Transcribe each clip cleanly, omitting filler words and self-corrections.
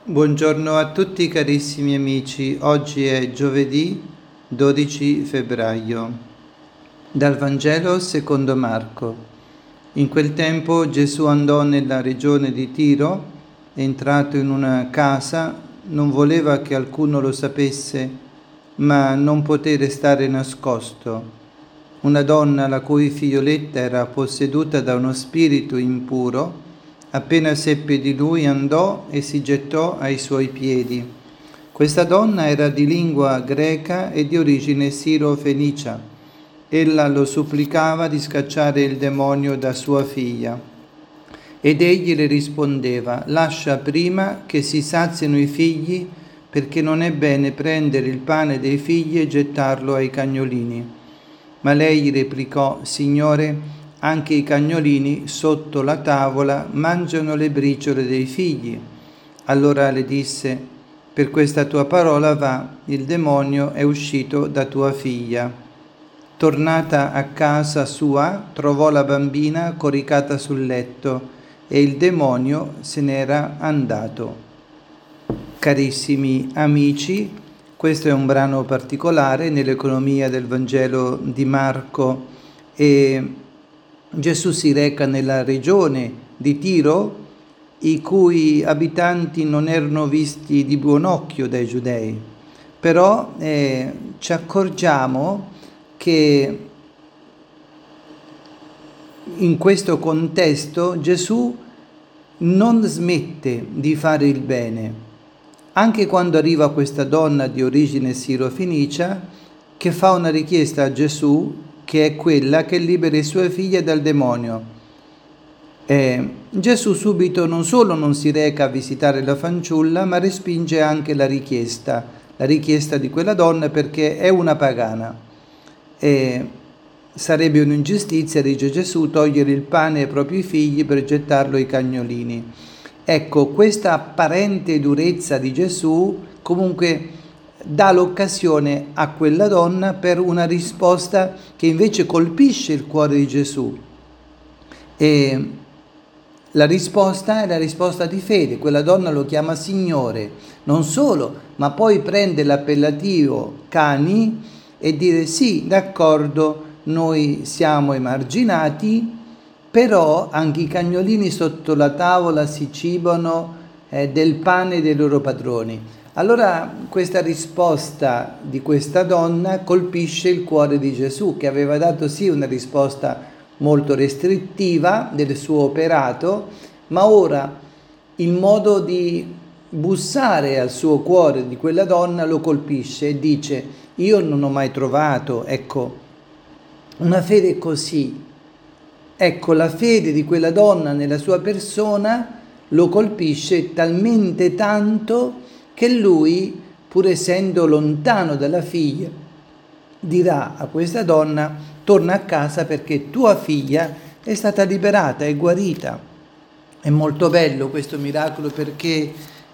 Buongiorno a tutti carissimi amici, oggi è giovedì 12 febbraio. Dal Vangelo secondo Marco. In quel tempo Gesù andò nella regione di Tiro, entrato in una casa, non voleva che alcuno lo sapesse, ma non poté restare nascosto. Una donna la cui figlioletta era posseduta da uno spirito impuro, appena seppe di lui andò e si gettò ai suoi piedi. Questa donna era di lingua greca e di origine siro-fenicia. Ella lo supplicava di scacciare il demonio da sua figlia. Ed egli le rispondeva: lascia prima che si sazino i figli, perché non è bene prendere il pane dei figli e gettarlo ai cagnolini. Ma lei gli replicò: Signore, anche i cagnolini sotto la tavola mangiano le briciole dei figli. Allora le disse: per questa tua parola va, il demonio è uscito da tua figlia. Tornata a casa sua, trovò la bambina coricata sul letto e il demonio se n'era andato. Carissimi amici, questo è un brano particolare nell'economia del Vangelo di Marco e Gesù si reca nella regione di Tiro, i cui abitanti non erano visti di buon occhio dai giudei. Però ci accorgiamo che in questo contesto Gesù non smette di fare il bene. Anche quando arriva questa donna di origine siro-fenicia che fa una richiesta a Gesù, che è quella che liberi sue figlie dal demonio. Gesù subito non solo non si reca a visitare la fanciulla, ma respinge anche la richiesta di quella donna, perché è una pagana. Sarebbe un'ingiustizia, dice Gesù, togliere il pane ai propri figli per gettarlo ai cagnolini. Ecco, questa apparente durezza di Gesù comunque dà l'occasione a quella donna per una risposta che invece colpisce il cuore di Gesù. E la risposta è la risposta di fede. Quella donna lo chiama Signore, non solo, ma poi prende l'appellativo cani e dire sì, d'accordo, noi siamo emarginati, però anche i cagnolini sotto la tavola si cibano del pane dei loro padroni. Allora questa risposta di questa donna colpisce il cuore di Gesù, che aveva dato sì una risposta molto restrittiva del suo operato, ma ora il modo di bussare al suo cuore di quella donna lo colpisce e dice: io non ho mai trovato, una fede così. Ecco, la fede di quella donna nella sua persona lo colpisce talmente tanto che lui, pur essendo lontano dalla figlia, dirà a questa donna: torna a casa perché tua figlia è stata liberata, è guarita. È molto bello questo miracolo, perché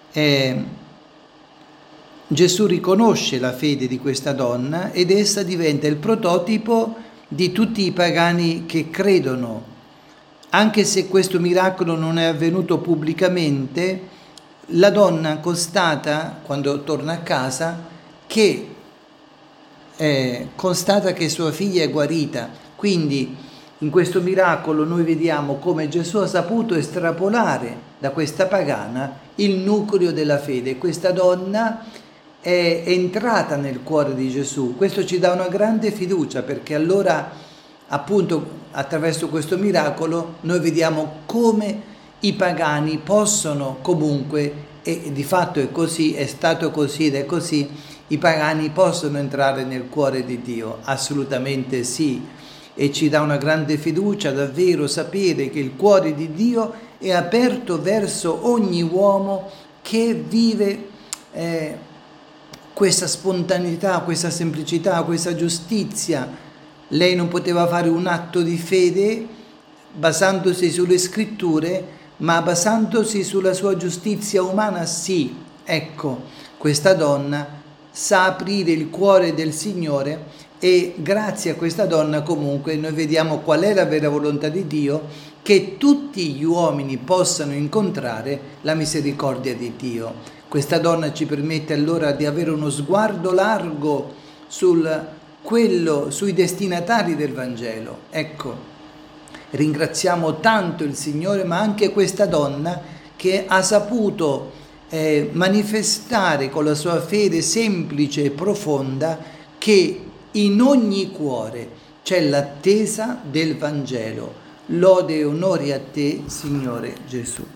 Gesù riconosce la fede di questa donna ed essa diventa il prototipo di tutti i pagani che credono. Anche se questo miracolo non è avvenuto pubblicamente, la donna constata, quando torna a casa, che constata che sua figlia è guarita. Quindi in questo miracolo noi vediamo come Gesù ha saputo estrapolare da questa pagana il nucleo della fede. Questa donna è entrata nel cuore di Gesù. Questo ci dà una grande fiducia, perché allora, appunto, attraverso questo miracolo noi vediamo come i pagani possono comunque, e di fatto è così, è stato così ed è così, i pagani possono entrare nel cuore di Dio, assolutamente sì, e ci dà una grande fiducia davvero sapere che il cuore di Dio è aperto verso ogni uomo che vive questa spontaneità, questa semplicità, questa giustizia. Lei non poteva fare un atto di fede basandosi sulle scritture, ma basandosi sulla sua giustizia umana, sì. Ecco, questa donna sa aprire il cuore del Signore e grazie a questa donna comunque noi vediamo qual è la vera volontà di Dio, che tutti gli uomini possano incontrare la misericordia di Dio. Questa donna ci permette allora di avere uno sguardo largo sui destinatari del Vangelo. Ecco, ringraziamo tanto il Signore, ma anche questa donna che ha saputo manifestare con la sua fede semplice e profonda che in ogni cuore c'è l'attesa del Vangelo. Lode e onori a te, Signore Gesù.